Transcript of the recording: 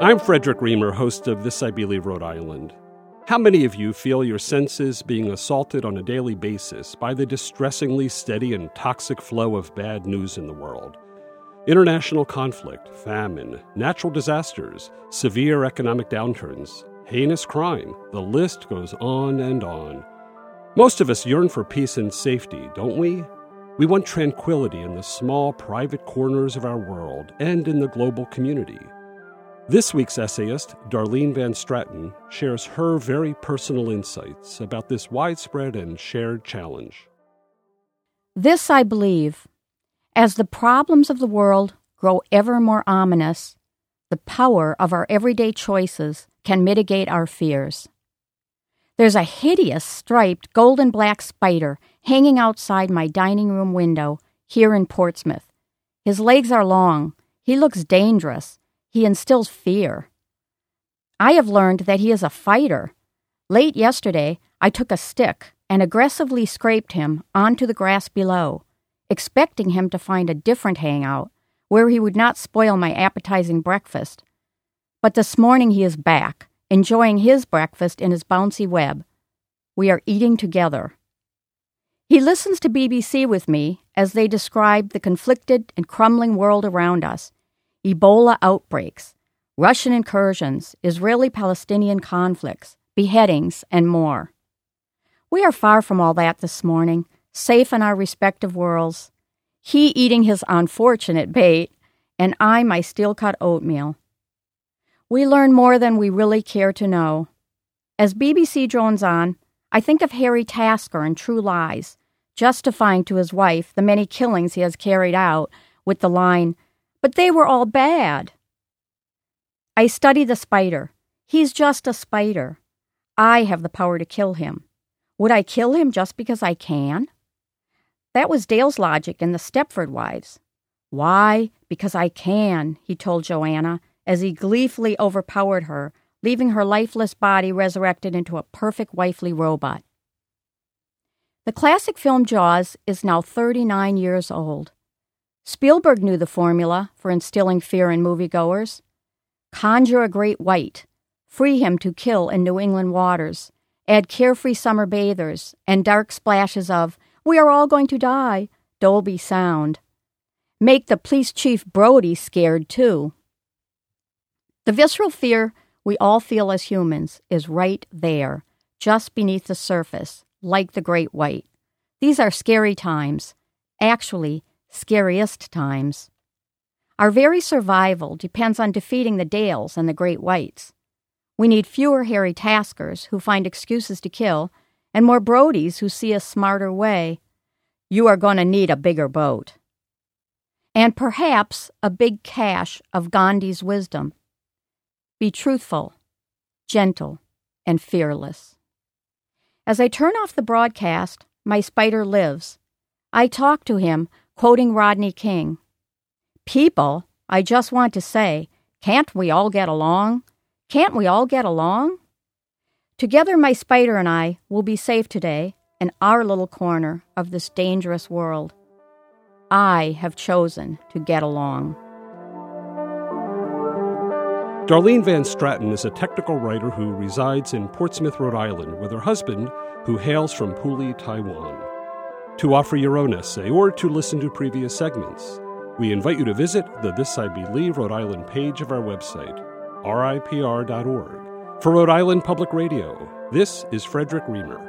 I'm Frederick Reamer, host of This I Believe Rhode Island. How many of you feel your senses being assaulted on a daily basis by the distressingly steady and toxic flow of bad news in the world? International conflict, famine, natural disasters, severe economic downturns, heinous crime, the list goes on and on. Most of us yearn for peace and safety, don't we? We want tranquility in the small, private corners of our world and in the global community. This week's essayist, Darlene Van Straten, shares her very personal insights about this widespread and shared challenge. This I believe. As the problems of the world grow ever more ominous, the power of our everyday choices can mitigate our fears. There's a hideous striped golden-black spider hanging outside my dining room window here in Portsmouth. His legs are long. He looks dangerous. He instills fear. I have learned that he is a fighter. Late yesterday, I took a stick and aggressively scraped him onto the grass below, expecting him to find a different hangout where he would not spoil my appetizing breakfast. But this morning he is back, enjoying his breakfast in his bouncy web. We are eating together. He listens to BBC with me as they describe the conflicted and crumbling world around us. Ebola outbreaks, Russian incursions, Israeli-Palestinian conflicts, beheadings, and more. We are far from all that this morning, safe in our respective worlds. He eating his unfortunate bait, and I my steel-cut oatmeal. We learn more than we really care to know. As BBC drones on, I think of Harry Tasker in True Lies, justifying to his wife the many killings he has carried out with the line, "But they were all bad." I study the spider. He's just a spider. I have the power to kill him. Would I kill him just because I can? That was Dale's logic in the Stepford Wives. "Why? Because I can," he told Joanna, as he gleefully overpowered her, leaving her lifeless body resurrected into a perfect wifely robot. The classic film Jaws is now 39 years old. Spielberg knew the formula for instilling fear in moviegoers. Conjure a great white, free him to kill in New England waters, add carefree summer bathers, and dark splashes of, "We are all going to die," Dolby sound. Make the police chief Brody scared too. The visceral fear we all feel as humans is right there, just beneath the surface, like the great white. These are scary times. Actually, scariest times. Our very survival depends on defeating the Dales and the great whites. We need fewer Harry Taskers who find excuses to kill, and more Brodies who see a smarter way. You are going to need a bigger boat. And perhaps a big cache of Gandhi's wisdom. Be truthful, gentle, and fearless. As I turn off the broadcast, my spider lives. I talk to him, quoting Rodney King. "People, I just want to say, can't we all get along? Can't we all get along?" Together, my spider and I will be safe today in our little corner of this dangerous world. I have chosen to get along. Darlene Van Straten is a technical writer who resides in Portsmouth, Rhode Island, with her husband, who hails from Puli, Taiwan. To offer your own essay or to listen to previous segments, we invite you to visit the This I Believe Rhode Island page of our website, ripr.org. For Rhode Island Public Radio, this is Frederick Reamer.